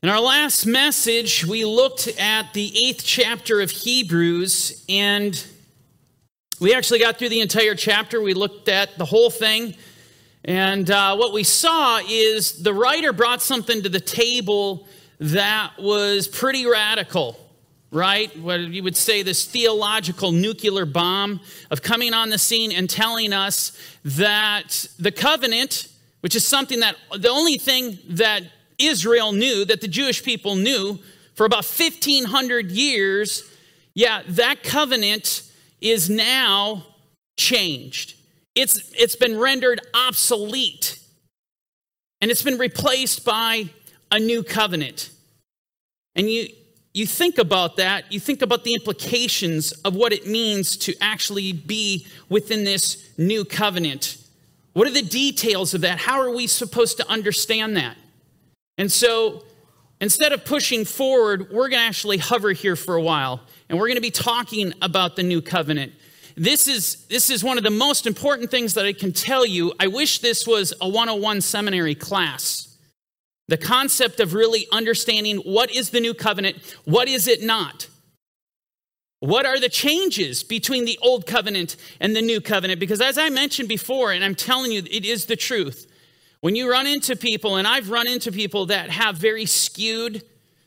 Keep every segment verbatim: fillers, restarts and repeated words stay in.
In our last message, we looked at the eighth chapter of Hebrews, and we actually got through the entire chapter. We looked at the whole thing, and uh, what we saw is the writer brought something to the table that was pretty radical, right? What you would say, this theological nuclear bomb of coming on the scene and telling us that the covenant, which is something that the only thing that Israel knew, that the Jewish people knew for about fifteen hundred years, yeah, that covenant is now changed. It's, it's been rendered obsolete, and it's been replaced by a new covenant. And you, you think about that, you think about the implications of what it means to actually be within this new covenant. What are the details of that? How are we supposed to understand that? And so instead of pushing forward, we're going to actually hover here for a while, and we're going to be talking about the new covenant. This is, this is one of the most important things that I can tell you. I wish this was a one oh one seminary class. The concept of really understanding what is the new covenant, what is it not? What are the changes between the old covenant and the new covenant? Because as I mentioned before, and I'm telling you, it is the truth. When you run into people, and I've run into people that have very skewed,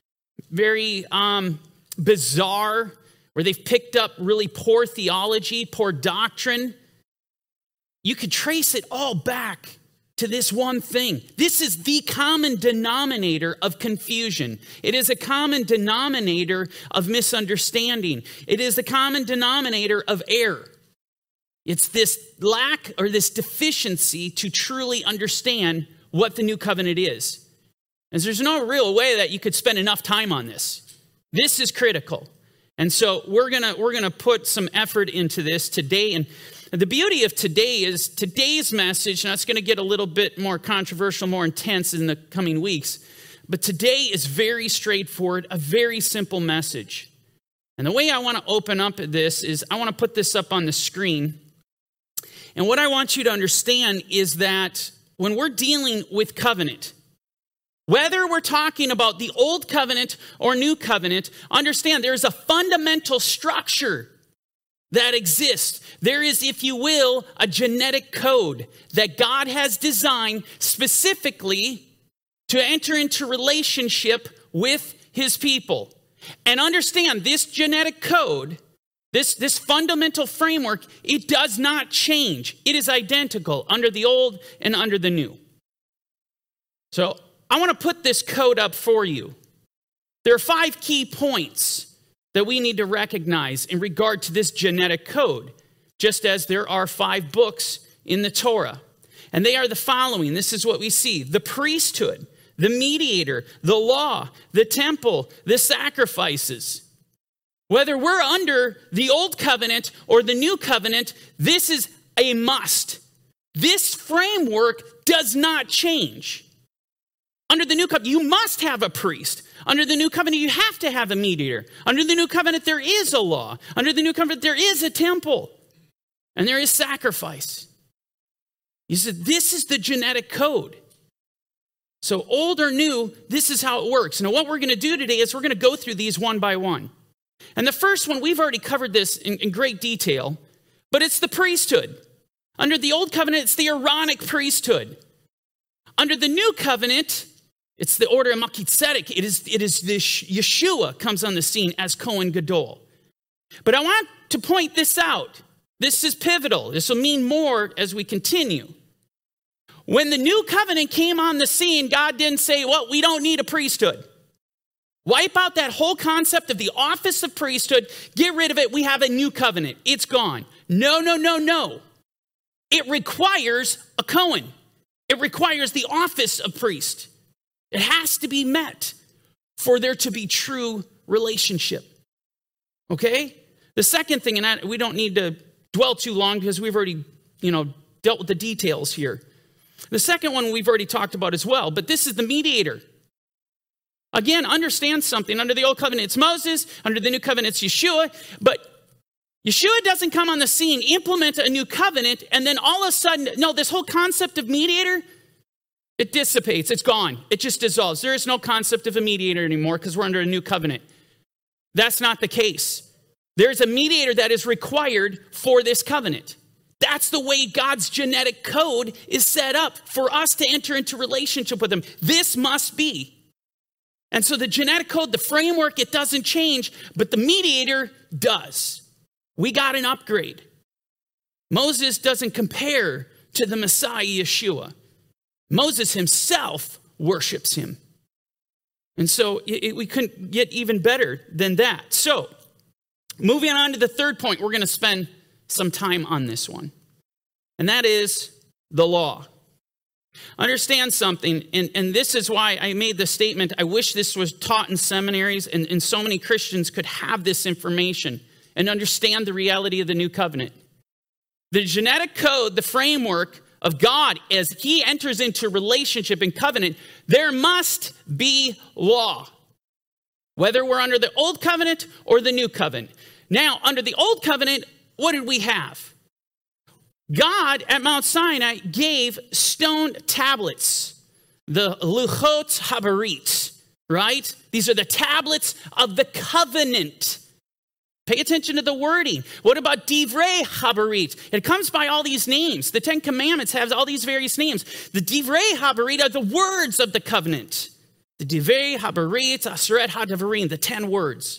very um, bizarre, where they've picked up really poor theology, poor doctrine, you could trace it all back to this one thing. This is the common denominator of confusion. It is a common denominator of misunderstanding. It is the common denominator of error. It's this lack or this deficiency to truly understand what the new covenant is. And there's no real way that you could spend enough time on this. This is critical. And so we're gonna we're gonna put some effort into this today. And the beauty of today is today's message, and it's gonna get a little bit more controversial, more intense in the coming weeks. But today is very straightforward, a very simple message. And the way I want to open up this is I want to put this up on the screen. And what I want you to understand is that when we're dealing with covenant, whether we're talking about the old covenant or new covenant, understand there's a fundamental structure that exists. There is, if you will, a genetic code that God has designed specifically to enter into relationship with his people. And understand this genetic code, This, this fundamental framework, it does not change. It is identical under the old and under the new. So I want to put this code up for you. There are five key points that we need to recognize in regard to this genetic code, just as there are five books in the Torah. And they are the following. This is what we see. The priesthood, the mediator, the law, the temple, the sacrifices. Whether we're under the old covenant or the new covenant, this is a must. This framework does not change. Under the new covenant, you must have a priest. Under the new covenant, you have to have a mediator. Under the new covenant, there is a law. Under the new covenant, there is a temple. And there is sacrifice. You said, this is the genetic code. So old or new, this is how it works. Now what we're going to do today is we're going to go through these one by one. And the first one, we've already covered this in, in great detail, but it's the priesthood. Under the old covenant, it's the Aaronic priesthood. Under the new covenant, it's the order of Melchizedek. It is, it is this Yeshua comes on the scene as Kohen Gadol. But I want to point this out. This is pivotal. This will mean more as we continue. When the new covenant came on the scene, God didn't say, well, we don't need a priesthood. Wipe out that whole concept of the office of priesthood. Get rid of it. We have a new covenant. It's gone. No, no, no, no. It requires a Cohen. It requires the office of priest. It has to be met for there to be true relationship. Okay? The second thing, and I, we don't need to dwell too long because we've already, you know, dealt with the details here. The second one we've already talked about as well, but this is the mediator. Again, understand something. Under the old covenant, it's Moses. Under the new covenant, it's Yeshua. But Yeshua doesn't come on the scene, implement a new covenant, and then all of a sudden, no, this whole concept of mediator, It dissipates. It's gone. It just dissolves. There is no concept of a mediator anymore because we're under a new covenant. That's not the case. There's a mediator that is required for this covenant. That's the way God's genetic code is set up for us to enter into relationship with him. This must be. And so the genetic code, the framework, it doesn't change, but the mediator does. We got an upgrade. Moses doesn't compare to the Messiah, Yeshua. Moses himself worships him. And so it, it, we couldn't get even better than that. So moving on to the third point, we're going to spend some time on this one. And that is the law. Understand something, and, and this is why I made the statement, I wish this was taught in seminaries and, and so many Christians could have this information and understand the reality of the new covenant. The genetic code, the framework of God, as he enters into relationship and covenant, there must be law. Whether we're under the old covenant or the new covenant. Now, under the old covenant, what did we have? God at Mount Sinai gave stone tablets, the Luchot Habarit, right? These are the tablets of the covenant. Pay attention to the wording. What about Divrei Habarit? It comes by all these names. The Ten Commandments have all these various names. The Divrei Habarit are the words of the covenant. The Divrei Habarit, Aseret HaDevarim, the ten words.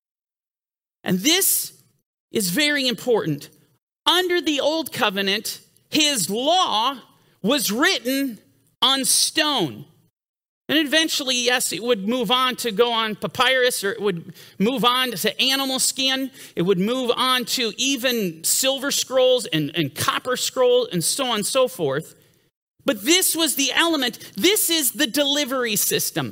And this is very important. Under the old covenant, his law was written on stone. And eventually, yes, it would move on to go on papyrus, or it would move on to animal skin. It would move on to even silver scrolls and, and copper scrolls and so on and so forth. But this was the element. This is the delivery system.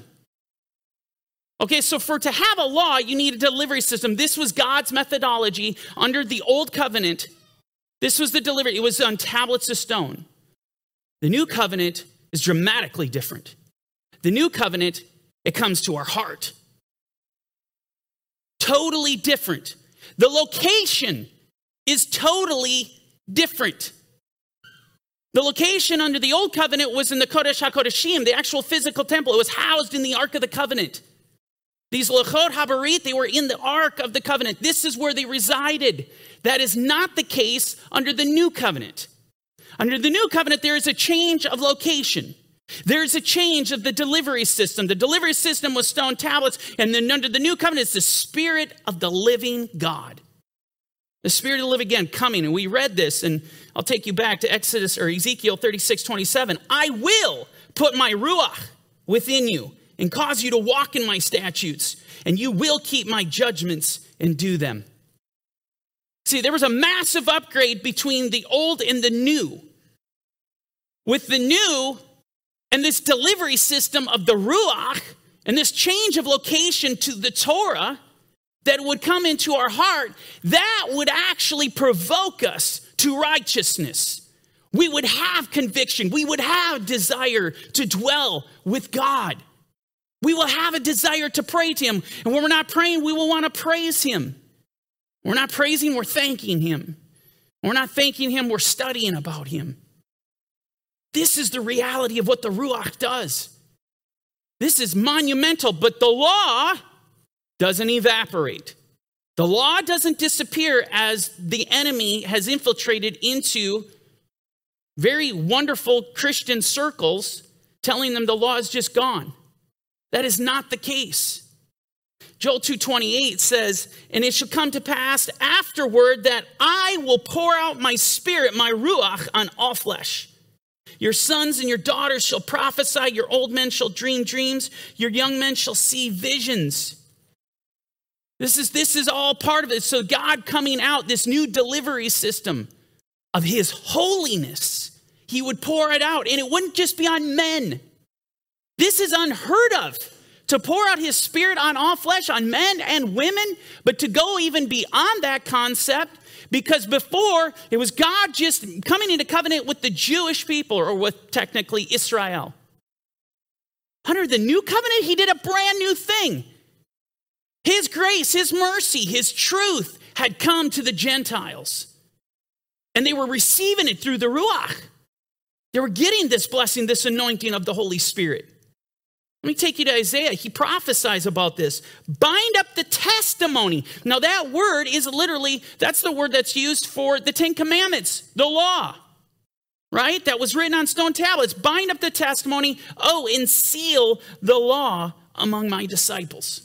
Okay, so for to have a law, you need a delivery system. This was God's methodology under the old covenant. This was the delivery. It was on tablets of stone. The new covenant is dramatically different. The new covenant, it comes to our heart. Totally different. The location is totally different. The location under the old covenant was in the Kodesh HaKodeshim, the actual physical temple. It was housed in the Ark of the Covenant. These Luchot Habarit, they were in the Ark of the Covenant. This is where they resided. That is not the case under the New Covenant. Under the New Covenant, there is a change of location. There is a change of the delivery system. The delivery system was stone tablets, and then under the New Covenant, it's the Spirit of the living God. The Spirit of the living again coming, and we read this, and I'll take you back to Exodus or Ezekiel thirty-six twenty-seven. I will put my Ruach within you, and cause you to walk in my statutes, and you will keep my judgments and do them. See, there was a massive upgrade between the old and the new. With the new and this delivery system of the Ruach and this change of location to the Torah that would come into our heart, that would actually provoke us to righteousness. We would have conviction. We would have desire to dwell with God. We will have a desire to pray to him. And when we're not praying, we will want to praise him. We're not praising, we're thanking him. We're not thanking him, we're studying about him. This is the reality of what the Ruach does. This is monumental, but the law doesn't evaporate. The law doesn't disappear as the enemy has infiltrated into very wonderful Christian circles, telling them the law is just gone. That is not the case. Joel two twenty-eight says, and it shall come to pass afterward that I will pour out my spirit, my Ruach, on all flesh. Your sons and your daughters shall prophesy, your old men shall dream dreams, your young men shall see visions. This is, this is all part of it. So God coming out, this new delivery system of his holiness, he would pour it out, and it wouldn't just be on men. This is unheard of, to pour out his spirit on all flesh, on men and women, but to go even beyond that concept, because before it was God just coming into covenant with the Jewish people, or with technically Israel. Under the new covenant, he did a brand new thing. His grace, his mercy, his truth had come to the Gentiles, and they were receiving it through the Ruach. They were getting this blessing, this anointing of the Holy Spirit. Let me take you to Isaiah. He prophesies about this. Bind up the testimony. Now that word is literally, that's the word that's used for the Ten Commandments, the law, right? That was written on stone tablets. Bind up the testimony. Oh, and seal the law among my disciples.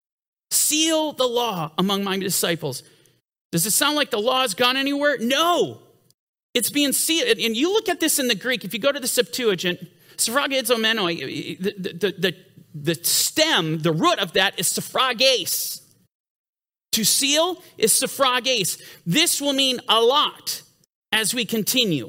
Seal the law among my disciples. Does it sound like the law has gone anywhere? No. It's being sealed. And you look at this in the Greek, if you go to the Septuagint, suffragezomenoi, the, the, the, the stem, the root of that is suffrages. To seal is suffrages. This will mean a lot as we continue.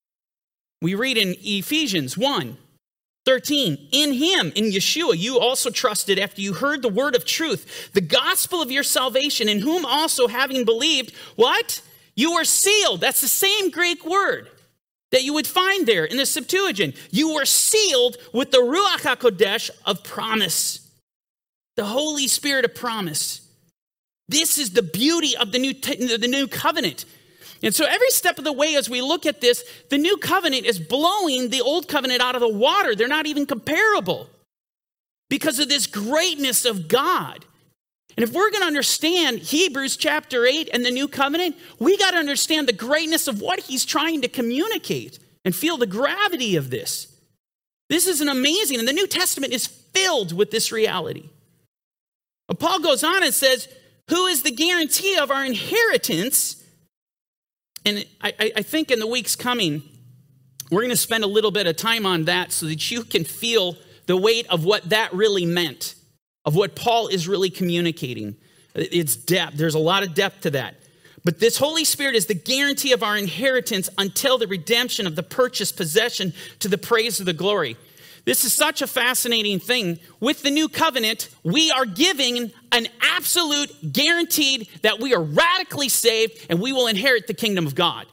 We read in Ephesians one thirteen, in him, in Yeshua, you also trusted after you heard the word of truth, the gospel of your salvation, in whom also having believed, what? You were sealed. That's the same Greek word that you would find there in the Septuagint. You were sealed with the Ruach HaKodesh of promise, the Holy Spirit of promise. This is the beauty of the new, the new covenant. And so every step of the way as we look at this, the new covenant is blowing the old covenant out of the water. They're not even comparable because of this greatness of God. And if we're going to understand Hebrews chapter eight and the new covenant, we got to understand the greatness of what he's trying to communicate and feel the gravity of this. This is an amazing, and the New Testament is filled with this reality. But Paul goes on and says, who is the guarantee of our inheritance? And I, I think in the weeks coming, we're going to spend a little bit of time on that so that you can feel the weight of what that really meant, of what Paul is really communicating. It's depth. There's a lot of depth to that. But this Holy Spirit is the guarantee of our inheritance until the redemption of the purchased possession to the praise of the glory. This is such a fascinating thing. With the new covenant, we are giving an absolute guaranteed that we are radically saved and we will inherit the kingdom of God.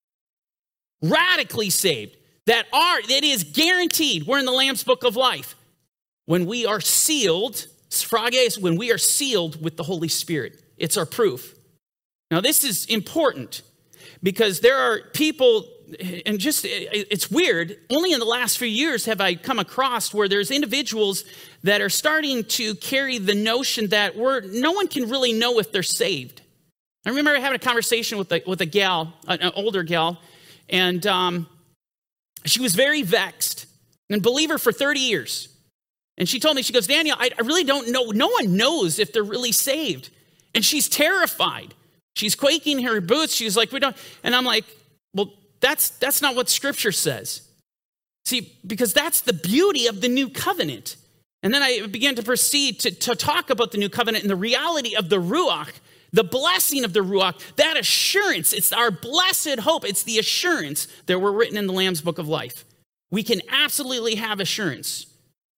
Radically saved. That are, it is guaranteed. We're in the Lamb's Book of Life. When we are sealed, sphrages, when we are sealed with the Holy Spirit, it's our proof. Now, this is important because there are people, and just, it's weird, only in the last few years have I come across where there's individuals that are starting to carry the notion that we're, no one can really know if they're saved. I remember having a conversation with a, with a gal, an older gal, and um, she was very vexed, and believer for thirty years. And she told me, she goes, Daniel, I, I really don't know. No one knows if they're really saved. And she's terrified. She's quaking in her boots. She's like, we don't. And I'm like, well, that's that's not what Scripture says. See, because that's the beauty of the new covenant. And then I began to proceed to, to talk about the new covenant and the reality of the Ruach, the blessing of the Ruach, that assurance. It's our blessed hope. It's the assurance that we're written in the Lamb's Book of Life. We can absolutely have assurance.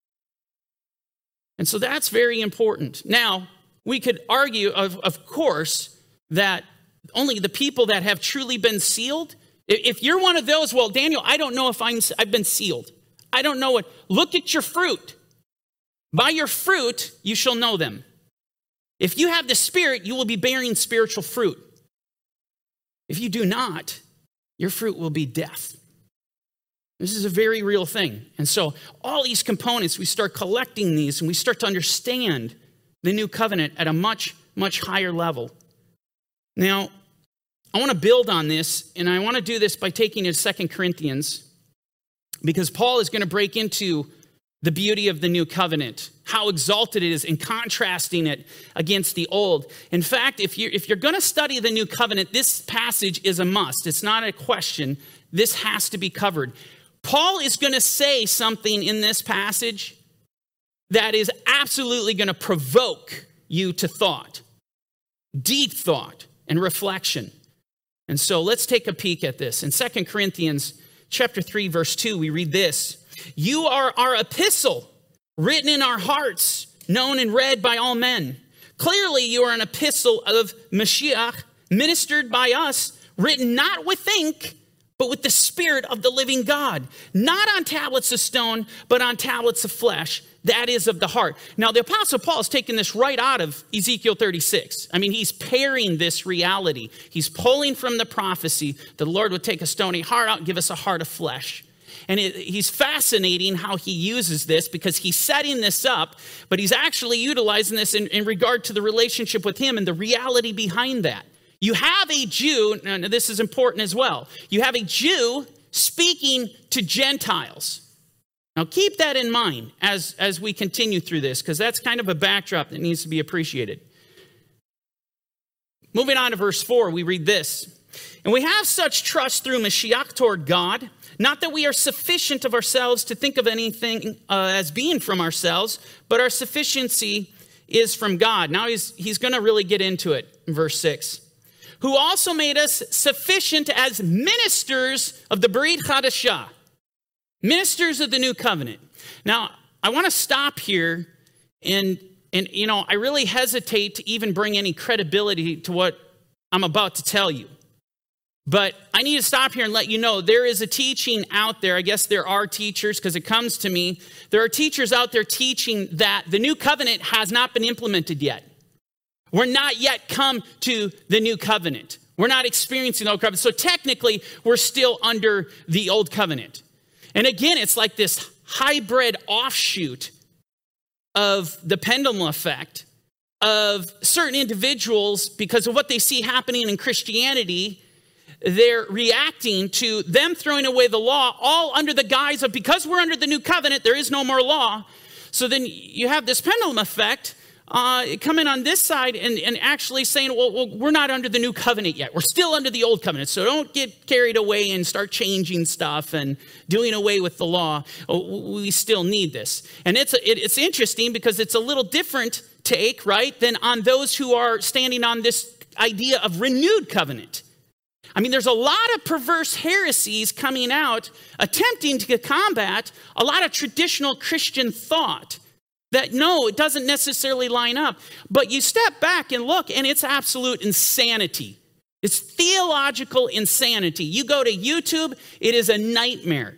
And so that's very important. Now, we could argue, of, of course, that only the people that have truly been sealed, if you're one of those, well, Daniel, I don't know if I'm, I've been sealed. I don't know it. Look at your fruit. By your fruit, you shall know them. If you have the Spirit, you will be bearing spiritual fruit. If you do not, your fruit will be death. This is a very real thing. And so all these components, we start collecting these and we start to understand the new covenant at a much, much higher level. Now, I want to build on this, and I want to do this by taking it to Second Corinthians, because Paul is going to break into the beauty of the new covenant, how exalted it is, and contrasting it against the old. In fact, if you're, if you're going to study the new covenant, this passage is a must. It's not a question. This has to be covered. Paul is going to say something in this passage that is absolutely going to provoke you to thought, deep thought and reflection. And so let's take a peek at this. In Second Corinthians chapter three, verse two, we read this. You are our epistle, written in our hearts, known and read by all men. Clearly, you are an epistle of Mashiach, ministered by us, written not with ink, but with the Spirit of the living God, not on tablets of stone, but on tablets of flesh, that is of the heart. Now, the Apostle Paul is taking this right out of Ezekiel thirty-six. I mean, he's pairing this reality. He's pulling from the prophecy that the Lord would take a stony heart out and give us a heart of flesh. And it, he's fascinating how he uses this because he's setting this up, but he's actually utilizing this in, in regard to the relationship with him and the reality behind that. You have a Jew, and this is important as well. You have a Jew speaking to Gentiles. Now keep that in mind as, as we continue through this, because that's kind of a backdrop that needs to be appreciated. Moving on to verse four, we read this. And we have such trust through Mashiach toward God, not that we are sufficient of ourselves to think of anything uh, as being from ourselves, but our sufficiency is from God. Now he's, he's going to really get into it in verse six. Who also made us sufficient as ministers of the Brit Chadashah, ministers of the new covenant. Now, I want to stop here, and, and, you know, I really hesitate to even bring any credibility to what I'm about to tell you. But I need to stop here and let you know there is a teaching out there. I guess there are teachers, because it comes to me. There are teachers out there teaching that the new covenant has not been implemented yet. We're not yet come to the new covenant. We're not experiencing the old covenant. So technically, we're still under the old covenant. And again, it's like this hybrid offshoot of the pendulum effect of certain individuals, because of what they see happening in Christianity. They're reacting to them throwing away the law, all under the guise of, because we're under the new covenant, there is no more law. So then you have this pendulum effect uh, coming on this side and, and actually saying, well, well, we're not under the new covenant yet. We're still under the old covenant. So don't get carried away and start changing stuff and doing away with the law. We still need this. And it's, it, it's interesting because it's a little different take, right, than on those who are standing on this idea of renewed covenant. I mean, there's a lot of perverse heresies coming out attempting to combat a lot of traditional Christian thought that, no, it doesn't necessarily line up. But you step back and look, and it's absolute insanity. It's theological insanity. You go to YouTube, it is a nightmare.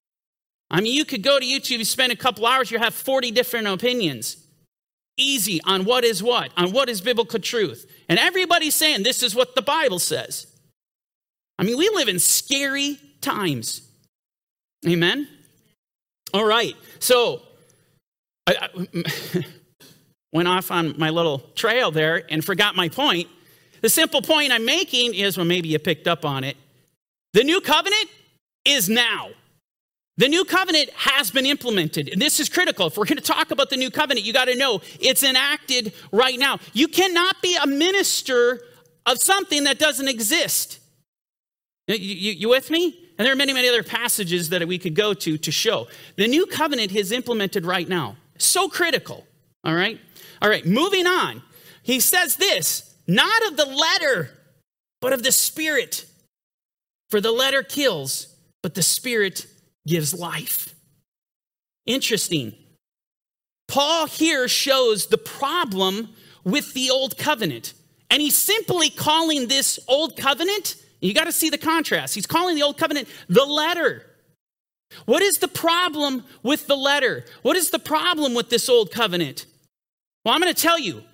I mean, you could go to YouTube, you spend a couple hours, you have forty different opinions. Easy on what is what, on what is biblical truth. And everybody's saying this is what the Bible says. I mean, we live in scary times. Amen? All right. So, I, I went off on my little trail there and forgot my point. The simple point I'm making is, well, maybe you picked up on it. The new covenant is now. The new covenant has been implemented. And this is critical. If we're going to talk about the new covenant, you got to know it's enacted right now. You cannot be a minister of something that doesn't exist. You, you, you with me? And there are many, many other passages that we could go to to show. The new covenant is implemented right now. So critical. All right? All right, moving on. He says this, not of the letter, but of the Spirit. For the letter kills, but the Spirit gives life. Interesting. Paul here shows the problem with the old covenant. And he's simply calling this old covenant, you got to see the contrast. He's calling the old covenant the letter. What is the problem with the letter? What is the problem with this old covenant? Well, I'm going to tell you.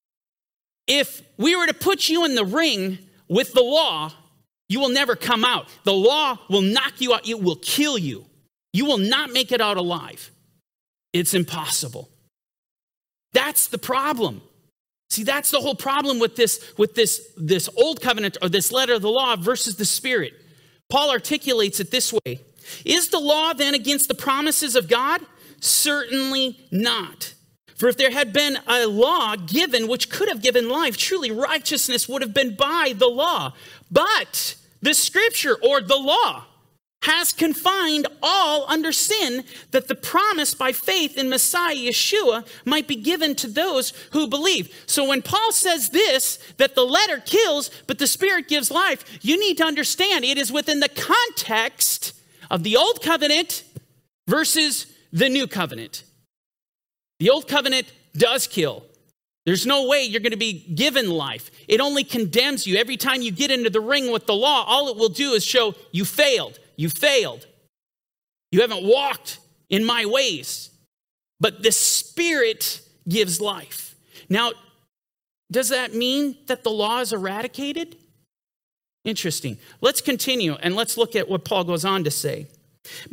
If we were to put you in the ring with the law, you will never come out. The law will knock you out. It will kill you. You will not make it out alive. It's impossible. That's the problem. See, that's the whole problem with this, with this, this old covenant or this letter of the law versus the Spirit. Paul articulates it this way. Is the law then against the promises of God? Certainly not. For if there had been a law given which could have given life, truly righteousness would have been by the law. But the Scripture or the law has confined all under sin, that the promise by faith in Messiah Yeshua might be given to those who believe. So when Paul says this, that the letter kills, but the Spirit gives life, you need to understand it is within the context of the old covenant versus the new covenant. The old covenant does kill. There's no way you're going to be given life. It only condemns you. Every time you get into the ring with the law, all it will do is show you failed. You failed. You haven't walked in my ways. But the Spirit gives life. Now, does that mean that the law is eradicated? Interesting. Let's continue and let's look at what Paul goes on to say. But if the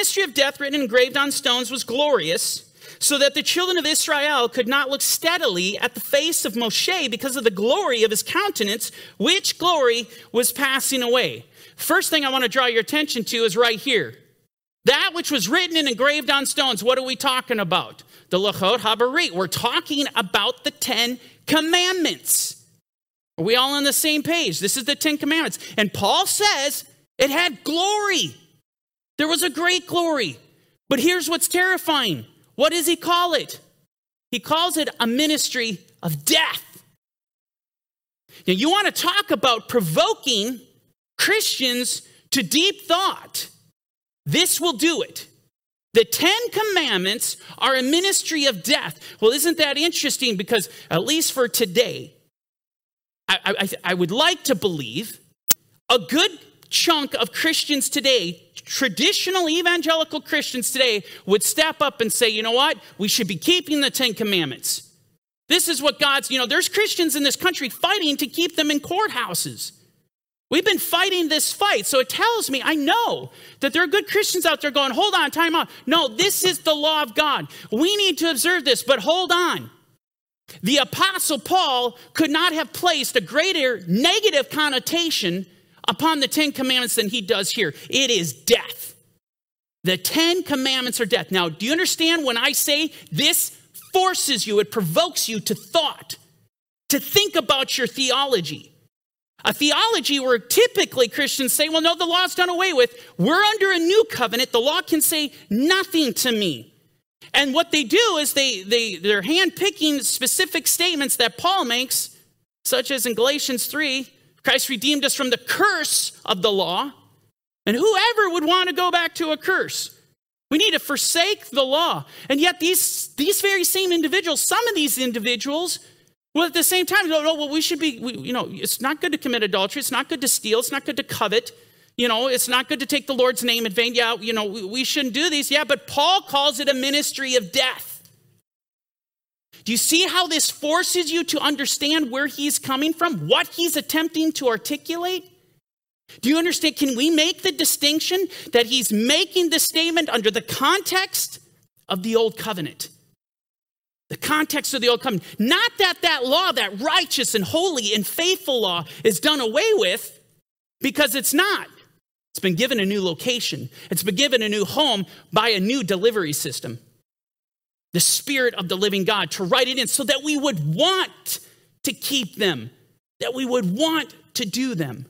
ministry of death written and engraved on stones was glorious, so that the children of Israel could not look steadily at the face of Moshe because of the glory of his countenance, which glory was passing away. First thing I want to draw your attention to is right here. That which was written and engraved on stones, what are we talking about? The Luchot HaBarit. We're talking about the Ten Commandments. Are we all on the same page? This is the Ten Commandments. And Paul says it had glory. There was a great glory. But here's what's terrifying. What does he call it? He calls it a ministry of death. Now, you want to talk about provoking Christians to deep thought. This will do it. The Ten Commandments are a ministry of death. Well, isn't that interesting? Because at least for today, I, I, I would like to believe a good chunk of Christians today, traditional evangelical Christians today, would step up and say, you know what? We should be keeping the Ten Commandments. This is what God's, you know, there's Christians in this country fighting to keep them in courthouses. We've been fighting this fight. So it tells me, I know that there are good Christians out there going, hold on, time out. No, this is the law of God. We need to observe this, but hold on. The Apostle Paul could not have placed a greater negative connotation upon the Ten Commandments than he does here. It is death. The Ten Commandments are death. Now, do you understand when I say this forces you, it provokes you to thought, to think about your theology? A theology where typically Christians say, well, no, the law's done away with. We're under a new covenant. The law can say nothing to me. And what they do is they, they, they're handpicking specific statements that Paul makes, such as in Galatians three, Christ redeemed us from the curse of the law. And whoever would want to go back to a curse? We need to forsake the law. And yet these, these very same individuals, some of these individuals, well, at the same time, no, no, well, we should be, we, you know, it's not good to commit adultery. It's not good to steal. It's not good to covet. You know, it's not good to take the Lord's name in vain. Yeah, you know, we, we shouldn't do these. Yeah, but Paul calls it a ministry of death. Do you see how this forces you to understand where he's coming from, what he's attempting to articulate? Do you understand? Can we make the distinction that he's making the statement under the context of the old covenant? The context of the old covenant. Not that that law, that righteous and holy and faithful law is done away with, because it's not. It's been given a new location. It's been given a new home by a new delivery system. The Spirit of the living God to write it in so that we would want to keep them, that we would want to do them.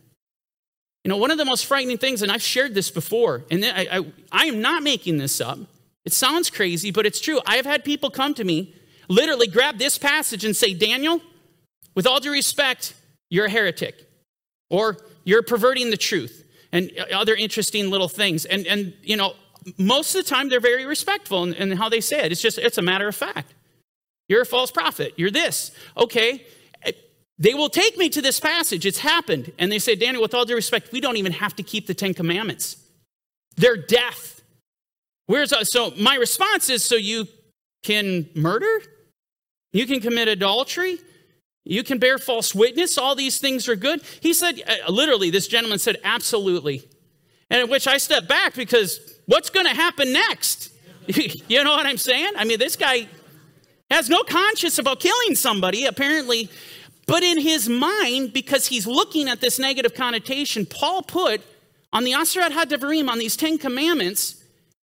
You know, one of the most frightening things, and I've shared this before, and I, I, I am not making this up. It sounds crazy, but it's true. I have had people come to me, literally grab this passage and say, Daniel, with all due respect, you're a heretic, or you're perverting the truth, and other interesting little things. And, and you know, most of the time they're very respectful in, in how they say it. It's just, it's a matter of fact. You're a false prophet. You're this. Okay. They will take me to this passage. It's happened. And they say, Daniel, with all due respect, we don't even have to keep the Ten Commandments. They're death. Where's, so my response is, so you can murder? You can commit adultery? You can bear false witness? All these things are good? He said, uh, literally, this gentleman said, absolutely. And at which I stepped back, because what's going to happen next? You know what I'm saying? I mean, this guy has no conscience about killing somebody, apparently. But in his mind, because he's looking at this negative connotation, Paul put on the Aseret HaDevarim, on these Ten Commandments,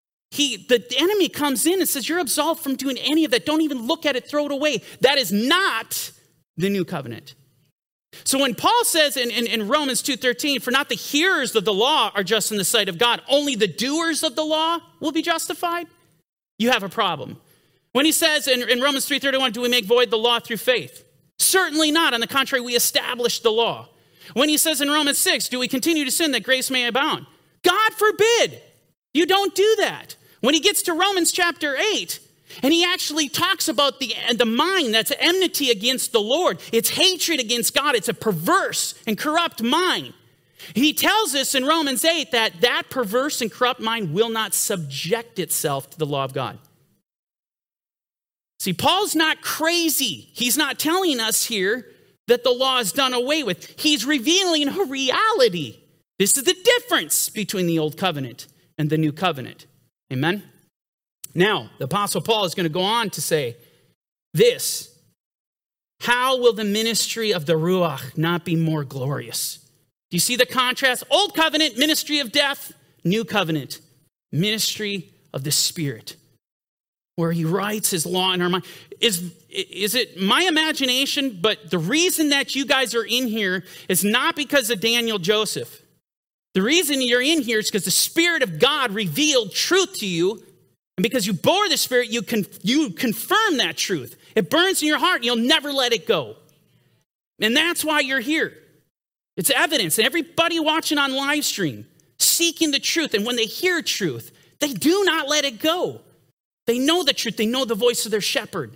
he, the enemy comes in and says, you're absolved from doing any of that. Don't even look at it, throw it away. That is not the new covenant. So when Paul says in, in, in Romans two thirteen, for not the hearers of the law are just in the sight of God, only the doers of the law will be justified, you have a problem. When he says in, in Romans three thirty-one, do we make void the law through faith? Certainly not. On the contrary, we establish the law. When he says in Romans six, do we continue to sin that grace may abound? God forbid. You don't do that. When he gets to Romans chapter eight, and he actually talks about the, the mind that's enmity against the Lord. It's hatred against God. It's a perverse and corrupt mind. He tells us in Romans eight that that perverse and corrupt mind will not subject itself to the law of God. See, Paul's not crazy. He's not telling us here that the law is done away with. He's revealing a reality. This is the difference between the old covenant and the new covenant. Amen? Now, the Apostle Paul is going to go on to say this. How will the ministry of the Ruach not be more glorious? Do you see the contrast? Old covenant, ministry of death. New covenant, ministry of the Spirit. Where he writes his law in our mind. Is, is it my imagination? But the reason that you guys are in here is not because of Daniel Joseph. The reason you're in here is because the Spirit of God revealed truth to you. And because you bore the Spirit, you, con- you confirm that truth. It burns in your heart and you'll never let it go. And that's why you're here. It's evidence. And everybody watching on live stream, seeking the truth. And when they hear truth, they do not let it go. They know the truth. They know the voice of their shepherd.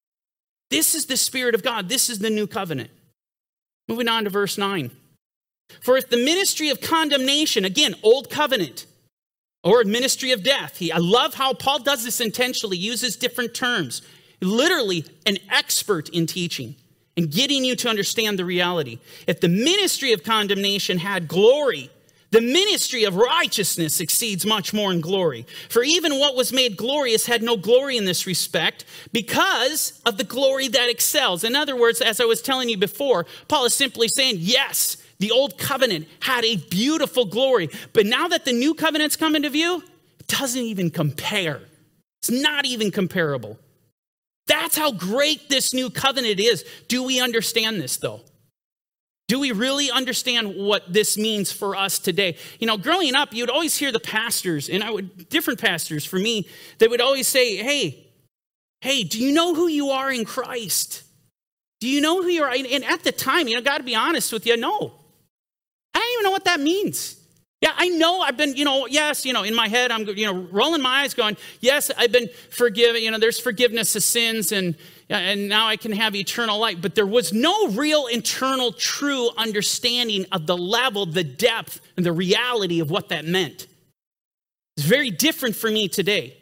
This is the Spirit of God. This is the new covenant. Moving on to verse nine. For if the ministry of condemnation, again, old covenant, or ministry of death. He, I love how Paul does this intentionally, uses different terms. Literally an expert in teaching and getting you to understand the reality. If the ministry of condemnation had glory, the ministry of righteousness exceeds much more in glory. For even what was made glorious had no glory in this respect because of the glory that excels. In other words, as I was telling you before, Paul is simply saying, yes, the old covenant had a beautiful glory. But now that the new covenant's come into view, it doesn't even compare. It's not even comparable. That's how great this new covenant is. Do we understand this, though? Do we really understand what this means for us today? You know, growing up, you'd always hear the pastors, and I would, different pastors for me, they would always say, hey, hey, do you know who you are in Christ? Do you know who you are? And at the time, you know, got to be honest with you, no. I don't even know what that means. Yeah, I know I've been, you know, yes, you know, in my head, I'm, you know, rolling my eyes going, yes, I've been forgiven. You know, there's forgiveness of sins and, and now I can have eternal life. But there was no real internal true understanding of the level, the depth, and the reality of what that meant. It's very different for me today.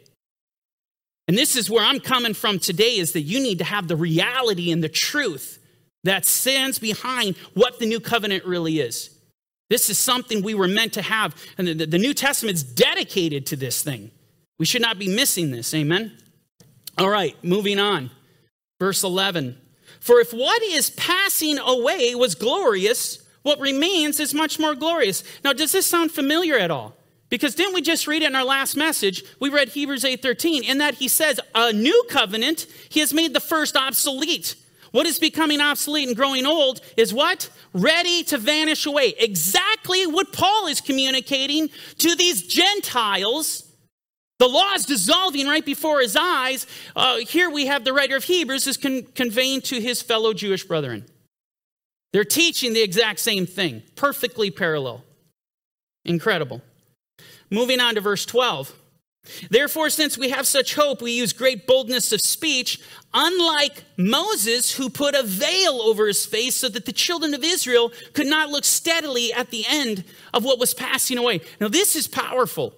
And this is where I'm coming from today, is that you need to have the reality and the truth that stands behind what the new covenant really is. This is something we were meant to have. And the, the New Testament's dedicated to this thing. We should not be missing this. Amen? All right, moving on. Verse eleven. For if what is passing away was glorious, what remains is much more glorious. Now, does this sound familiar at all? Because didn't we just read it in our last message? We read Hebrews eight thirteen, in that he says, a new covenant, he has made the first obsolete. What is becoming obsolete and growing old is what? Ready to vanish away. Exactly what Paul is communicating to these Gentiles. The law is dissolving right before his eyes. Uh, here we have the writer of Hebrews is con- conveying to his fellow Jewish brethren. They're teaching the exact same thing. Perfectly parallel. Incredible. Moving on to verse twelve. Therefore, since we have such hope, we use great boldness of speech, unlike Moses, who put a veil over his face so that the children of Israel could not look steadily at the end of what was passing away. Now, this is powerful.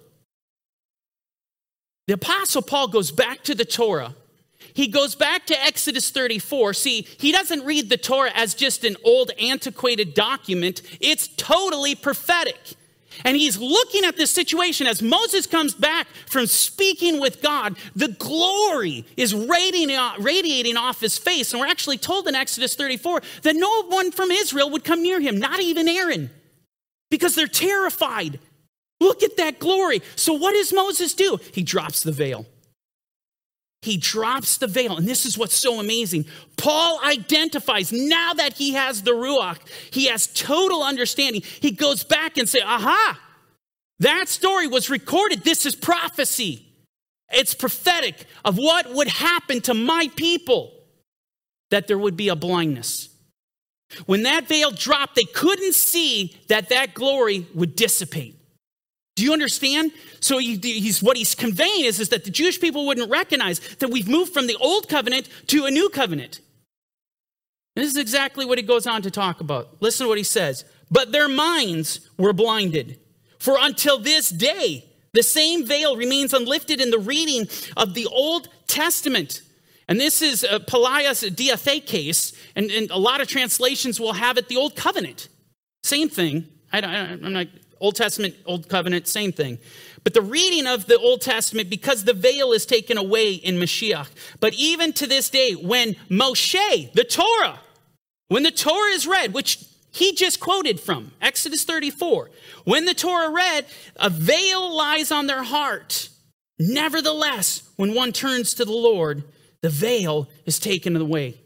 The Apostle Paul goes back to the Torah. He goes back to Exodus thirty-four. See, he doesn't read the Torah as just an old, antiquated document. It's totally prophetic. And he's looking at this situation as Moses comes back from speaking with God. The glory is radiating, radiating off his face. And we're actually told in Exodus thirty-four that no one from Israel would come near him, not even Aaron, because they're terrified. Look at that glory. So what does Moses do? He drops the veil. He drops the veil. And this is what's so amazing. Paul identifies, now that he has the Ruach, he has total understanding. He goes back and says, aha, that story was recorded. This is prophecy. It's prophetic of what would happen to my people, that there would be a blindness. When that veil dropped, they couldn't see that that glory would dissipate. Do you understand? So he, he's, what he's conveying is, is that the Jewish people wouldn't recognize that we've moved from the old covenant to a new covenant. This is exactly what he goes on to talk about. Listen to what he says. But their minds were blinded. For until this day, the same veil remains unlifted in the reading of the Old Testament. And this is uh, Pelaias Diathekes, and, and a lot of translations will have it the Old Covenant. Same thing. I don't, I'm not Old Testament, Old Covenant, same thing. But the reading of the Old Testament, because the veil is taken away in Mashiach. But even to this day, when Moshe, the Torah, when the Torah is read, which he just quoted from, Exodus thirty-four. When the Torah read, a veil lies on their heart. Nevertheless, when one turns to the Lord, the veil is taken away.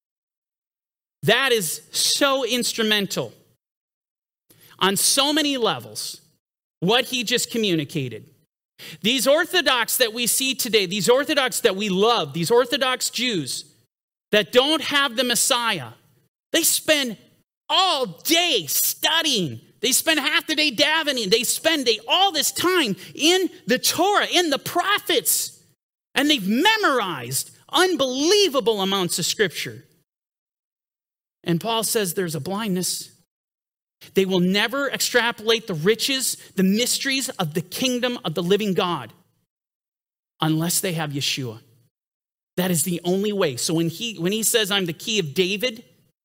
That is so instrumental on so many levels, what he just communicated. These Orthodox that we see today, these Orthodox that we love, these Orthodox Jews that don't have the Messiah, they spend all day studying. They spend half the day davening. They spend they, all this time in the Torah, in the prophets. And they've memorized unbelievable amounts of scripture. And Paul says there's a blindness. They will never extrapolate the riches, the mysteries of the kingdom of the living God unless they have Yeshua. That is the only way. So when he, when he says, I'm the key of David,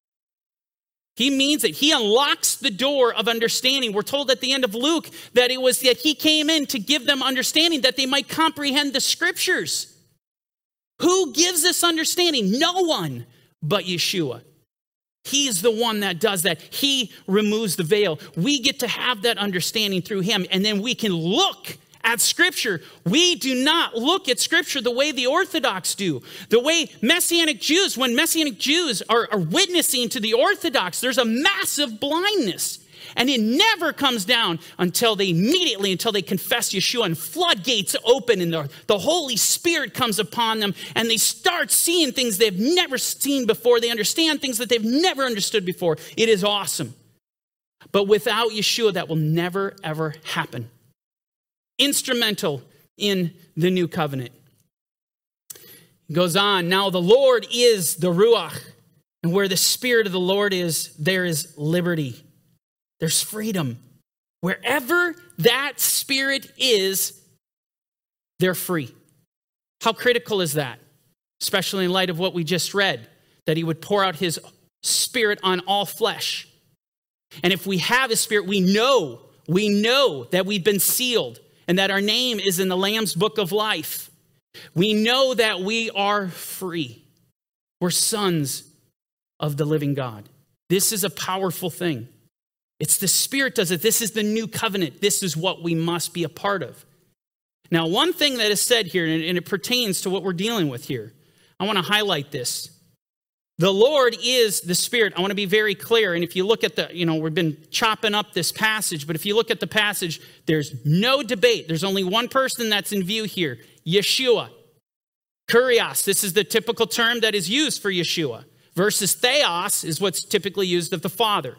he means that he unlocks the door of understanding. We're told at the end of Luke that it was that he came in to give them understanding that they might comprehend the scriptures. Who gives this understanding? No one but Yeshua. He's the one that does that. He removes the veil. We get to have that understanding through him, and then we can look at Scripture. We do not look at Scripture the way the Orthodox do. The way Messianic Jews, when Messianic Jews are, are witnessing to the Orthodox, there's a massive blindness. And it never comes down until they immediately, until they confess Yeshua, and floodgates open and the, the Holy Spirit comes upon them and they start seeing things they've never seen before. They understand things that they've never understood before. It is awesome. But without Yeshua, that will never, ever happen. Instrumental in the new covenant. It goes on, now the Lord is the Ruach, and where the Spirit of the Lord is, there is liberty. There's freedom. Wherever that Spirit is, they're free. How critical is that? Especially in light of what we just read, that he would pour out his Spirit on all flesh. And if we have his Spirit, we know, we know that we've been sealed and that our name is in the Lamb's book of life. We know that we are free. We're sons of the living God. This is a powerful thing. It's the Spirit does it. This is the new covenant. This is what we must be a part of. Now, one thing that is said here, and it pertains to what we're dealing with here. I want to highlight this. The Lord is the Spirit. I want to be very clear. And if you look at the, you know, we've been chopping up this passage, but if you look at the passage, there's no debate. There's only one person that's in view here, Yeshua. Kurios, this is the typical term that is used for Yeshua, versus theos is what's typically used of the Father.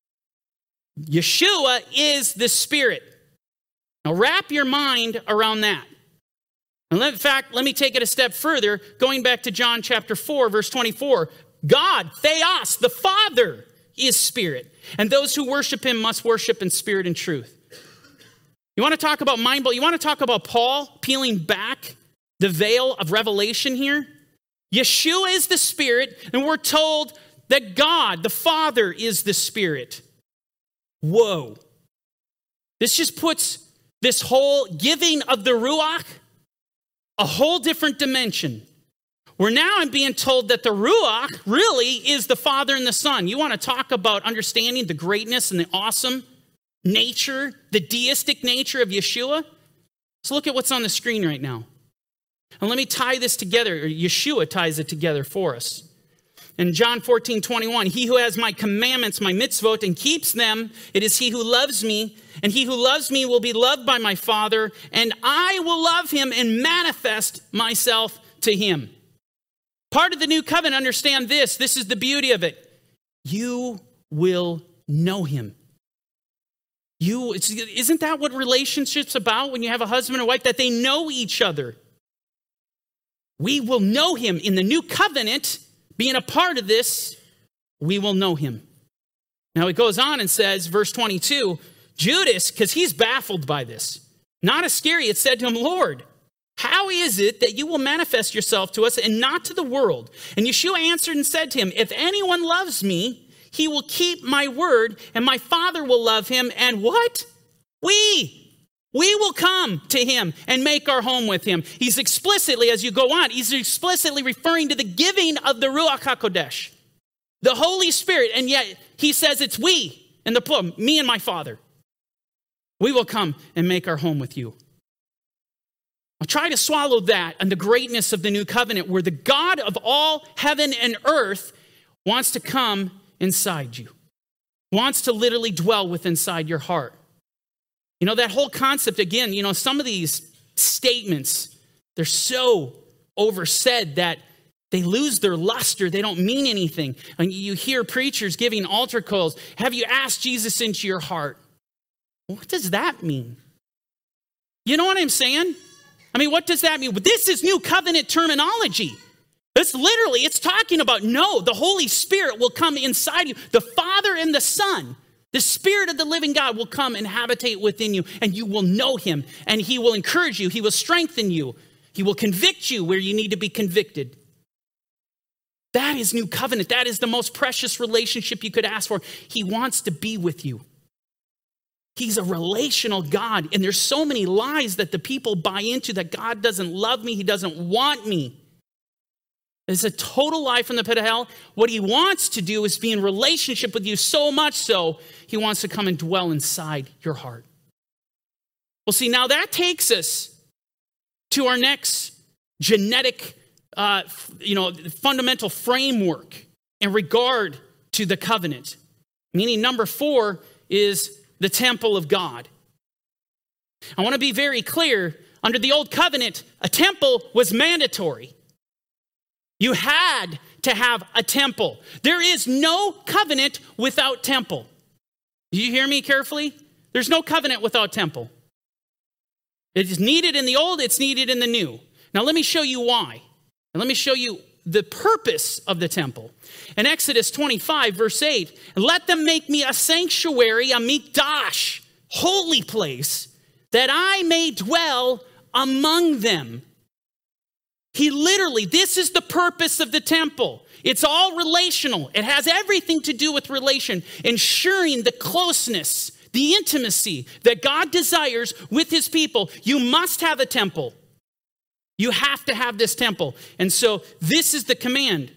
Yeshua is the Spirit. Now wrap your mind around that. And in fact, let me take it a step further, going back to John chapter four, verse twenty-four. God, theos, the Father, is Spirit. And those who worship him must worship in spirit and truth. You want to talk about mind blowing? You want to talk about Paul peeling back the veil of revelation here? Yeshua is the Spirit, and we're told that God, the Father, is the Spirit. Whoa. This just puts this whole giving of the Ruach a whole different dimension. Where now I'm being told that the Ruach really is the Father and the Son. You want to talk about understanding the greatness and the awesome nature, the deistic nature of Yeshua? So look at what's on the screen right now. And let me tie this together. Yeshua ties it together for us. In John fourteen twenty-one, he who has my commandments, my mitzvot, and keeps them, it is he who loves me. And he who loves me will be loved by my Father, and I will love him and manifest myself to him. Part of the new covenant, understand this. This is the beauty of it. You will know him. You, it's, isn't that what relationships about when you have a husband and wife, that they know each other? We will know him in the new covenant. Being a part of this, we will know him. Now it goes on and says, verse twenty-two, Judas, because he's baffled by this, not Iscariot, said to him, Lord, how is it that you will manifest yourself to us and not to the world? And Yeshua answered and said to him, if anyone loves me, he will keep my word, and my Father will love him. And what? We. We will come to him and make our home with him. He's explicitly, as you go on, he's explicitly referring to the giving of the Ruach HaKodesh, the Holy Spirit. And yet he says it's we in the plural, me and my Father. We will come and make our home with you. I'll try to swallow that and the greatness of the new covenant where the God of all heaven and earth wants to come inside you, wants to literally dwell within inside your heart. You know, that whole concept, again, you know, some of these statements, they're so oversaid that they lose their luster. They don't mean anything. And you hear preachers giving altar calls. Have you asked Jesus into your heart? What does that mean? You know what I'm saying? I mean, what does that mean? This is new covenant terminology. It's literally, it's talking about, no, the Holy Spirit will come inside you. The Father and the Son. The Spirit of the living God will come and habitate within you, and you will know him, and he will encourage you. He will strengthen you. He will convict you where you need to be convicted. That is new covenant. That is the most precious relationship you could ask for. He wants to be with you. He's a relational God, and there's so many lies that the people buy into that God doesn't love me. He doesn't want me. It's a total lie from the pit of hell. What he wants to do is be in relationship with you so much so he wants to come and dwell inside your heart. Well, see, now that takes us to our next genetic, uh, you know, fundamental framework in regard to the covenant. Meaning number four is the temple of God. I want to be very clear. Under the old covenant, a temple was mandatory. You had to have a temple. There is no covenant without temple. Do you hear me carefully? There's no covenant without temple. It is needed in the old, it's needed in the new. Now let me show you why. And let me show you the purpose of the temple. In Exodus twenty-five, verse eight, let them make me a sanctuary, a mikdash, holy place, that I may dwell among them. He literally, this is the purpose of the temple. It's all relational. It has everything to do with relation, ensuring the closeness, the intimacy that God desires with his people. You must have a temple. You have to have this temple. And so this is the command.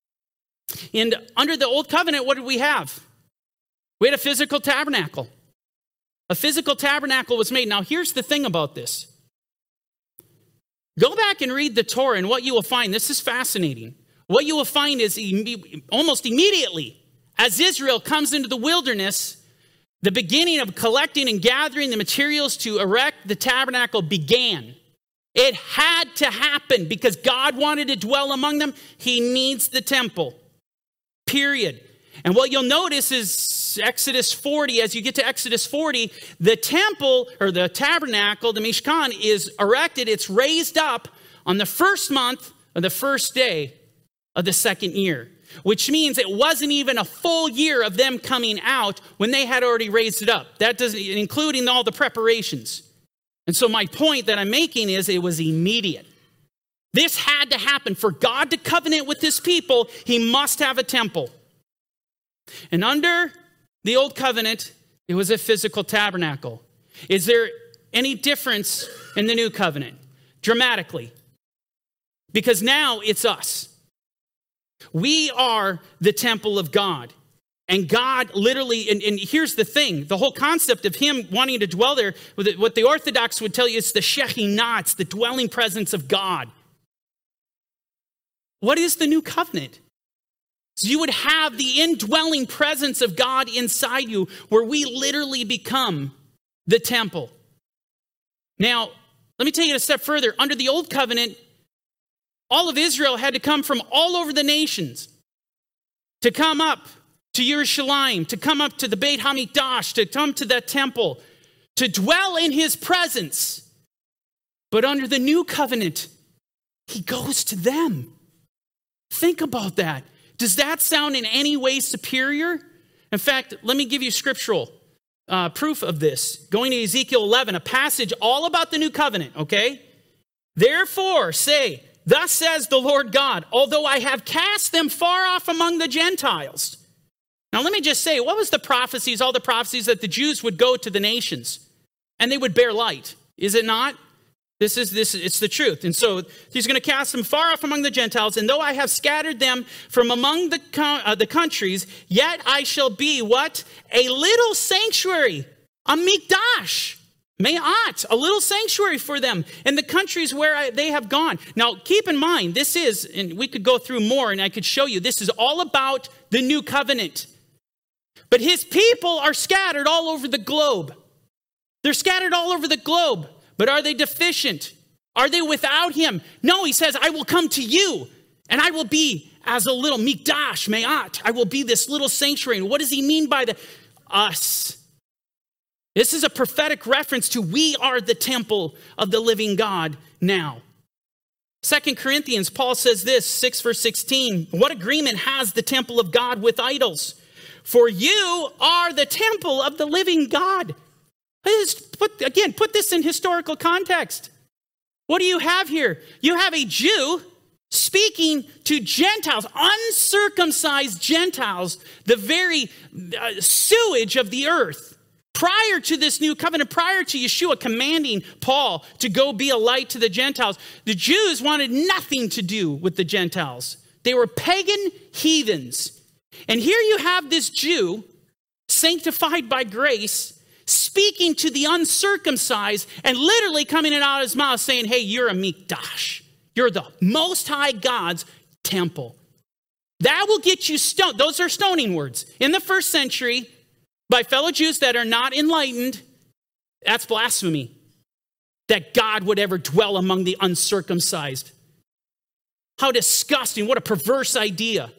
And under the old covenant, what did we have? We had a physical tabernacle. A physical tabernacle was made. Now here's the thing about this. Go back and read the Torah, and what you will find, this is fascinating. What you will find is imme- almost immediately, as Israel comes into the wilderness, the beginning of collecting and gathering the materials to erect the tabernacle began. It had to happen because God wanted to dwell among them. He needs the temple, period. And what you'll notice is Exodus forty, as you get to Exodus forty, the temple or the tabernacle, the Mishkan, is erected. It's raised up on the first month of the first day of the second year, which means it wasn't even a full year of them coming out when they had already raised it up. That doesn't, including all the preparations. And so my point that I'm making is it was immediate. This had to happen. For God to covenant with his people, he must have a temple. And under the old covenant, it was a physical tabernacle. Is there any difference in the new covenant? Dramatically. Because now it's us. We are the temple of God. And God literally, and, and here's the thing, the whole concept of him wanting to dwell there, what the Orthodox would tell you is the Shekhinah, it's the dwelling presence of God. What is the new covenant? So you would have the indwelling presence of God inside you where we literally become the temple. Now, let me take it a step further. Under the old covenant, all of Israel had to come from all over the nations to come up to Jerusalem, to come up to the Beit HaMikdash, to come to that temple, to dwell in his presence. But under the new covenant, he goes to them. Think about that. Does that sound in any way superior? In fact, let me give you scriptural uh, proof of this. Going to Ezekiel eleven, a passage all about the new covenant, okay? Therefore, say, thus says the Lord God, although I have cast them far off among the Gentiles. Now, let me just say, what was the prophecies, all the prophecies that the Jews would go to the nations? and they would bear light. Is it not? This is this. It's the truth. And so he's going to cast them far off among the Gentiles. And though I have scattered them from among the, uh, the countries, yet I shall be what? A little sanctuary, a mikdash, me'at, a little sanctuary for them in the countries where I, they have gone. Now, keep in mind, this is, and we could go through more and I could show you, this is all about the new covenant. But his people are scattered all over the globe. They're scattered all over the globe. But are they deficient? Are they without him? No, he says, I will come to you and I will be as a little mikdash, me'at. I will be this little sanctuary. And what does he mean by the us? This is a prophetic reference to we are the temple of the living God now. Second Corinthians, Paul says this, six verse sixteen. What agreement has the temple of God with idols? For you are the temple of the living God. Put, again, put this in historical context. What do you have here? You have a Jew speaking to Gentiles, uncircumcised Gentiles, the very uh, sewage of the earth. Prior to this new covenant, prior to Yeshua commanding Paul to go be a light to the Gentiles, the Jews wanted nothing to do with the Gentiles. They were pagan heathens. And here you have this Jew, sanctified by grace, speaking to the uncircumcised and literally coming out of his mouth saying, hey, you're a mikdash. You're the Most High God's temple. That will get you stoned. Those are stoning words. In the first century, by fellow Jews that are not enlightened, that's blasphemy. That God would ever dwell among the uncircumcised. How disgusting. What a perverse idea.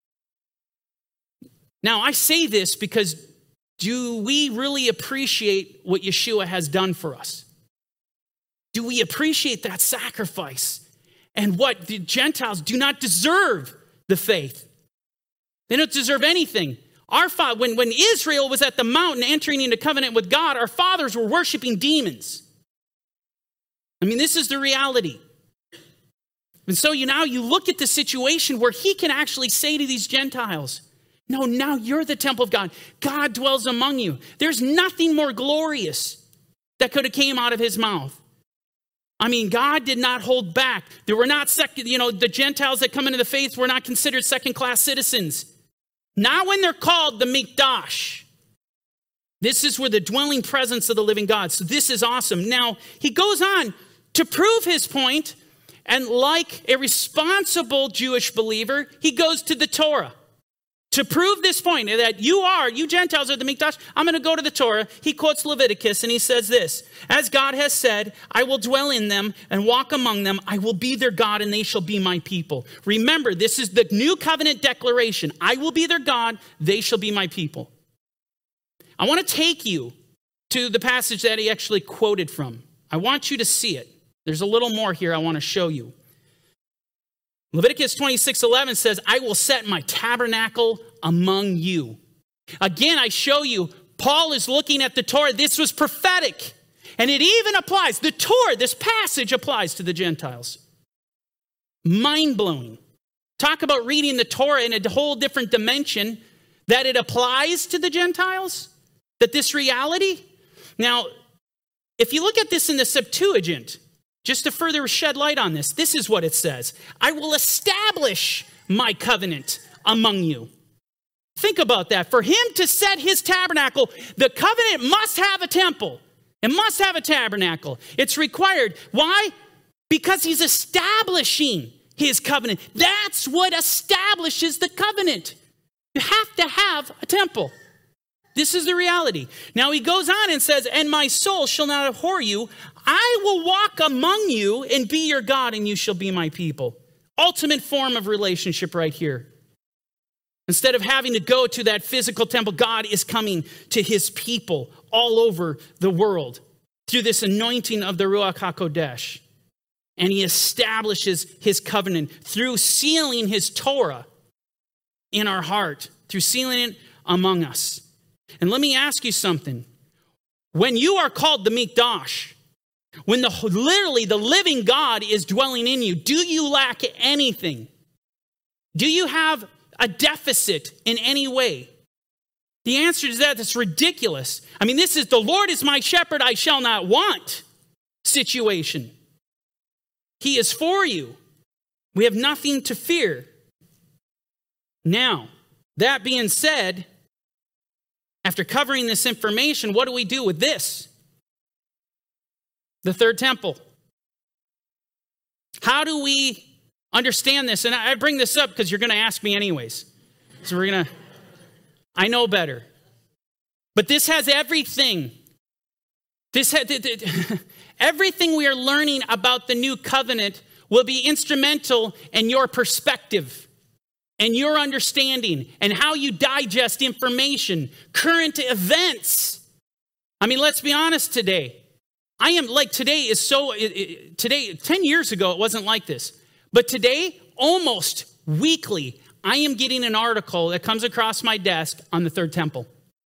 Now, I say this because do we really appreciate what Yeshua has done for us? Do we appreciate that sacrifice? And what? The Gentiles do not deserve the faith. They don't deserve anything. Our fa- when, when Israel was at the mountain entering into covenant with God, our fathers were worshiping demons. I mean, this is the reality. And so you now you look at the situation where he can actually say to these Gentiles, no, now you're the temple of God. God dwells among you. There's nothing more glorious that could have came out of his mouth. I mean, God did not hold back. There were not second, you know, the Gentiles that come into the faith were not considered second-class citizens. Now when they're called the mikdash, this is where the dwelling presence of the living God. So this is awesome. Now, he goes on to prove his point, and like a responsible Jewish believer, he goes to the Torah. To prove this point, that you are, you Gentiles are the mikdash, I'm going to go to the Torah. He quotes Leviticus and he says this, as God has said, I will dwell in them and walk among them. I will be their God and they shall be my people. Remember, this is the new covenant declaration. I will be their God, they shall be my people. I want to take you to the passage that he actually quoted from. I want you to see it. There's a little more here I want to show you. Leviticus twenty-six eleven says, I will set my tabernacle among you. Again, I show you, Paul is looking at the Torah. This was prophetic. And it even applies. The Torah, this passage applies to the Gentiles. Mind-blowing. Talk about reading the Torah in a whole different dimension, that it applies to the Gentiles. That this reality. Now, if you look at this in the Septuagint, just to further shed light on this, this is what it says. I will establish my covenant among you. Think about that. For him to set his tabernacle, the covenant must have a temple. It must have a tabernacle. It's required. Why? Because he's establishing his covenant. That's what establishes the covenant. You have to have a temple. This is the reality. Now he goes on and says, and my soul shall not abhor you. I will walk among you and be your God, and you shall be my people. Ultimate form of relationship right here. Instead of having to go to that physical temple, God is coming to his people all over the world through this anointing of the Ruach HaKodesh. And he establishes his covenant through sealing his Torah in our heart, through sealing it among us. And let me ask you something. When you are called the Mikdash, when the literally the living God is dwelling in you, do you lack anything? Do you have a deficit in any way? The answer to that is ridiculous. I mean, this is the Lord is my shepherd, I shall not want situation. He is for you. We have nothing to fear. Now, that being said, after covering this information, what do we do with this? The third temple. How do we understand this? And I bring this up because you're going to ask me anyways. So we're going to, I know better. But this has everything. This has, everything we are learning about the new covenant will be instrumental in your perspective and your understanding and how you digest information, current events. I mean, let's be honest today. I am like today is so, it, it, today, ten years ago, it wasn't like this. But today, almost weekly, I am getting an article that comes across my desk on the third temple.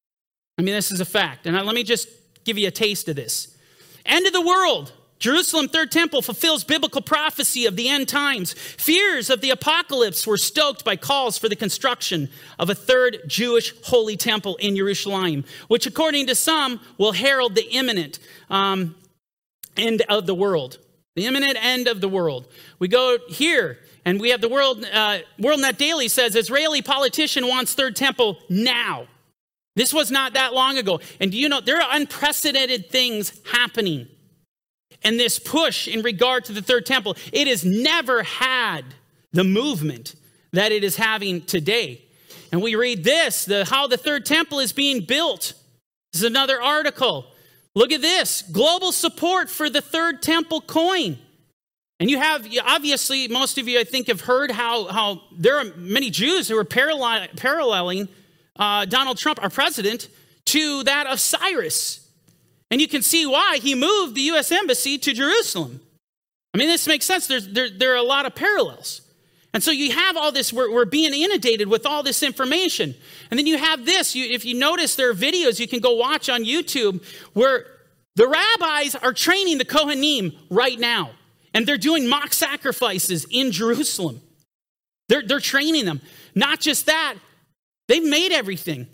I mean, this is a fact. And I, let me just give you a taste of this. End of the world. Jerusalem third temple fulfills biblical prophecy of the end times. Fears of the apocalypse were stoked by calls for the construction of a third Jewish holy temple in Jerusalem, which according to some will herald the imminent um, end of the world. The imminent end of the world. We go here and we have the world, uh, WorldNet Daily says Israeli politician wants third temple now. This was not that long ago. And do you know, there are unprecedented things happening. And this push in regard to the third temple, it has never had the movement that it is having today. And we read this, the, how the third temple is being built. This is another article. Look at this, global support for the third temple coin. And you have, obviously, most of you, I think, have heard how, how there are many Jews who are parallel, paralleling uh, Donald Trump, our president, to that of Cyrus. And you can see why he moved the U S embassy to Jerusalem. I mean, this makes sense. There's, there, there are a lot of parallels. And so you have all this, we're, we're being inundated with all this information. And then you have this, you, if you notice there are videos you can go watch on YouTube where the rabbis are training the Kohanim right now. And they're doing mock sacrifices in Jerusalem. They're, they're training them. Not just that, they've made everything.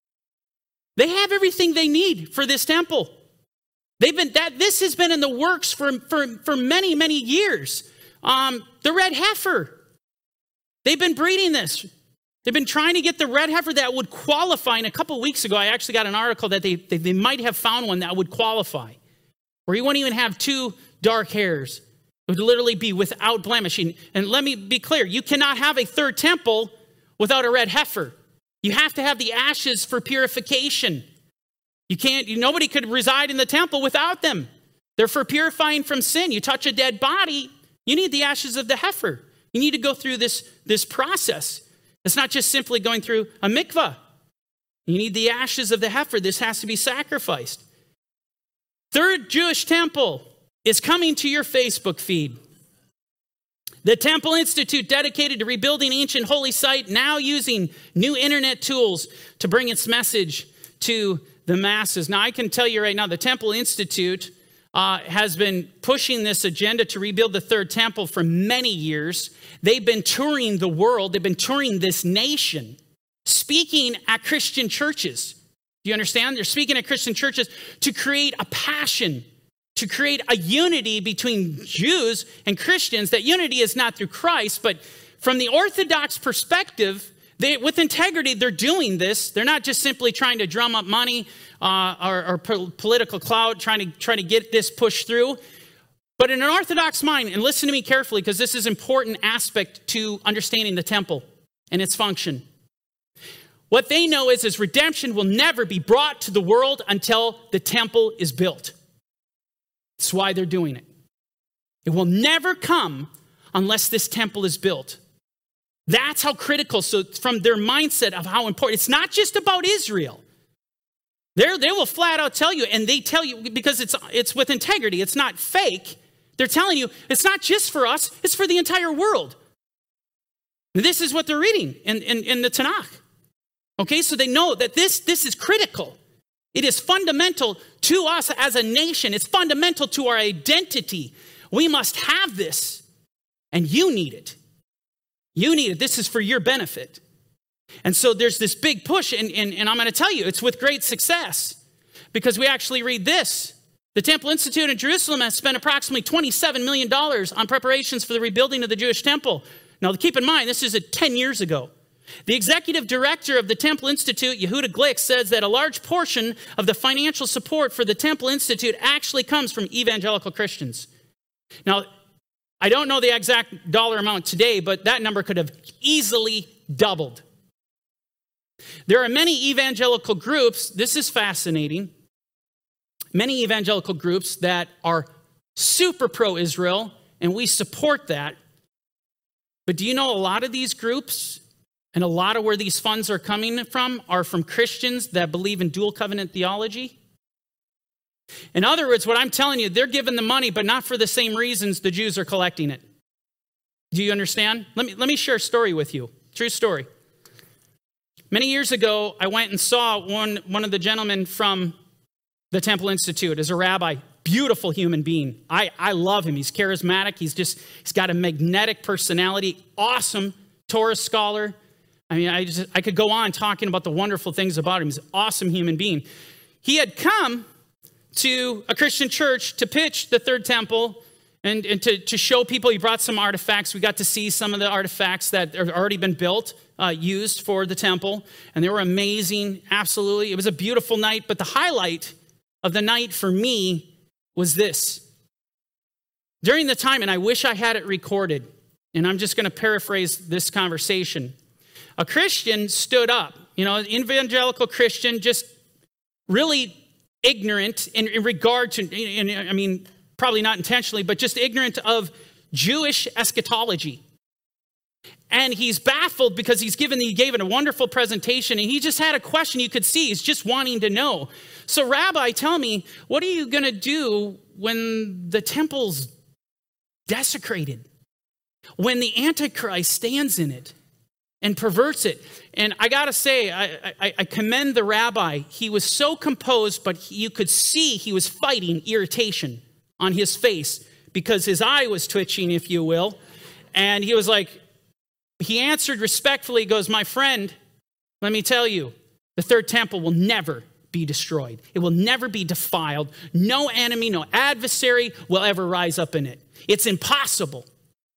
They have everything they need for this temple. They've been that this has been in the works for, for, for many, many years. Um, the red heifer. They've been breeding this. They've been trying to get the red heifer that would qualify. And a couple weeks ago, I actually got an article that they, they, they might have found one that would qualify. Where you wouldn't even have two dark hairs. It would literally be without blemish. And let me be clear. You cannot have a third temple without a red heifer. You have to have the ashes for purification. You can't, you, nobody could reside in the temple without them. They're for purifying from sin. You touch a dead body, you need the ashes of the heifer. You need to go through this, this process. It's not just simply going through a mikvah. You need the ashes of the heifer. This has to be sacrificed. Third Jewish temple is coming to your Facebook feed. The Temple Institute, dedicated to rebuilding ancient holy site, now using new internet tools to bring its message to the masses. Now, I can tell you right now, the Temple Institute uh, has been pushing this agenda to rebuild the third temple for many years. They've been touring the world. They've been touring this nation, speaking at Christian churches. Do you understand? They're speaking at Christian churches to create a passion, to create a unity between Jews and Christians. That unity is not through Christ, but from the Orthodox perspective, They, with integrity, they're doing this. They're not just simply trying to drum up money uh, or, or po- political clout, trying to try to get this pushed through. But in an Orthodox mind, and listen to me carefully, because this is an important aspect to understanding the temple and its function. What they know is, is redemption will never be brought to the world until the temple is built. That's why they're doing it. It will never come unless this temple is built. That's how critical, so from their mindset of how important, it's not just about Israel. They're, they will flat out tell you, and they tell you, because it's, it's with integrity, it's not fake. They're telling you, it's not just for us, it's for the entire world. This is what they're reading in, in, in the Tanakh. Okay, so they know that this, this is critical. It is fundamental to us as a nation. It's fundamental to our identity. We must have this, and you need it. You need it. This is for your benefit. And so there's this big push, and, and, and I'm going to tell you, it's with great success, because we actually read this. The Temple Institute in Jerusalem has spent approximately twenty-seven million dollars on preparations for the rebuilding of the Jewish temple. Now, keep in mind, this is ten years ago. The executive director of the Temple Institute, Yehuda Glick, says that a large portion of the financial support for the Temple Institute actually comes from evangelical Christians. Now, I don't know the exact dollar amount today, but that number could have easily doubled. There are many evangelical groups, this is fascinating, many evangelical groups that are super pro-Israel, and we support that. But do you know a lot of these groups and a lot of where these funds are coming from are from Christians that believe in dual covenant theology? In other words, what I'm telling you, they're giving the money, but not for the same reasons the Jews are collecting it. Do you understand? Let me, let me share a story with you. True story. Many years ago, I went and saw one, one of the gentlemen from the Temple Institute as a rabbi. Beautiful human being. I, I love him. He's charismatic. He's just, he's got a magnetic personality. Awesome Torah scholar. I mean, I just, I could go on talking about the wonderful things about him. He's an awesome human being. He had come to a Christian church to pitch the third temple and, and to, to show people. He brought some artifacts. We got to see some of the artifacts that have already been built, uh, used for the temple. And they were amazing. Absolutely. It was a beautiful night. But the highlight of the night for me was this. During the time, and I wish I had it recorded, and I'm just going to paraphrase this conversation. A Christian stood up, you know, an evangelical Christian, just really ignorant in, in regard to, in, I mean, probably not intentionally, but just ignorant of Jewish eschatology. And he's baffled because he's given, he gave it a wonderful presentation, and he just had a question you could see. He's just wanting to know. So, Rabbi, tell me, what are you going to do when the temple's desecrated? When the Antichrist stands in it and perverts it? And I got to say, I, I, I commend the rabbi. He was so composed, but he, you could see he was fighting irritation on his face because his eye was twitching, if you will. And he was like, he answered respectfully, he goes, my friend, let me tell you, the third temple will never be destroyed. It will never be defiled. No enemy, no adversary will ever rise up in it. It's impossible.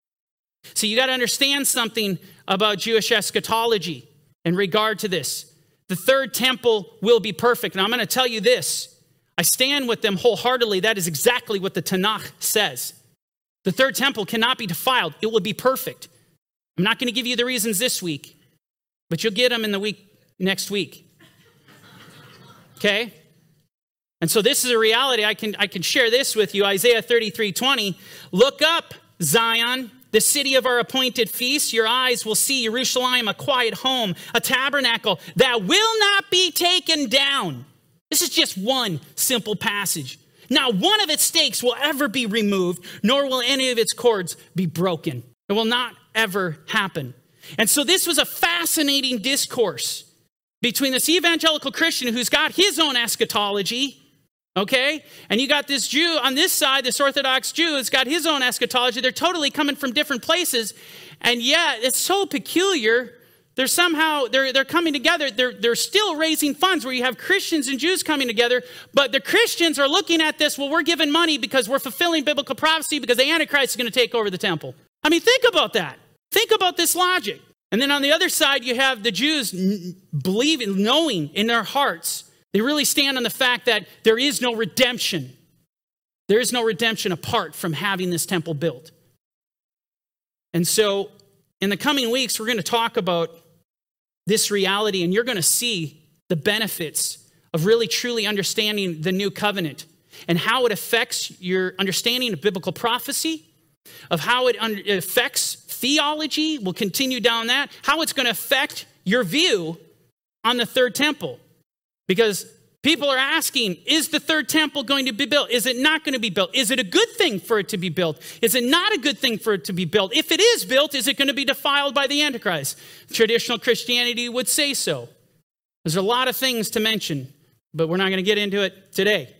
So you got to understand something about Jewish eschatology in regard to this. The third temple will be perfect. And I'm going to tell you this. I stand with them wholeheartedly. That is exactly what the Tanakh says. The third temple cannot be defiled. It will be perfect. I'm not going to give you the reasons this week, but you'll get them in the week next week. Okay? And so this is a reality. I can, I can share this with you. Isaiah thirty-three twenty. Look up, Zion, the city of our appointed feast. Your eyes will see Jerusalem, a quiet home, a tabernacle that will not be taken down. This is just one simple passage. Not one of its stakes will ever be removed, nor will any of its cords be broken. It will not ever happen. And so this was a fascinating discourse between this evangelical Christian who's got his own eschatology, okay? And you got this Jew on this side, this Orthodox Jew has got his own eschatology. They're totally coming from different places. And yet it's so peculiar. They're somehow, they're, they're coming together. They're, they're still raising funds where you have Christians and Jews coming together. But the Christians are looking at this, well, we're giving money because we're fulfilling biblical prophecy because the Antichrist is going to take over the temple. I mean, think about that. Think about this logic. And then on the other side, you have the Jews believing, knowing in their hearts, they really stand on the fact that there is no redemption. There is no redemption apart from having this temple built. And so in the coming weeks, we're going to talk about this reality, and you're going to see the benefits of really truly understanding the new covenant and how it affects your understanding of biblical prophecy, of how it affects theology. We'll continue down that. How it's going to affect your view on the third temple. Because people are asking, is the third temple going to be built? Is it not going to be built? Is it a good thing for it to be built? Is it not a good thing for it to be built? If it is built, is it going to be defiled by the Antichrist? Traditional Christianity would say so. There's a lot of things to mention, but we're not going to get into it today.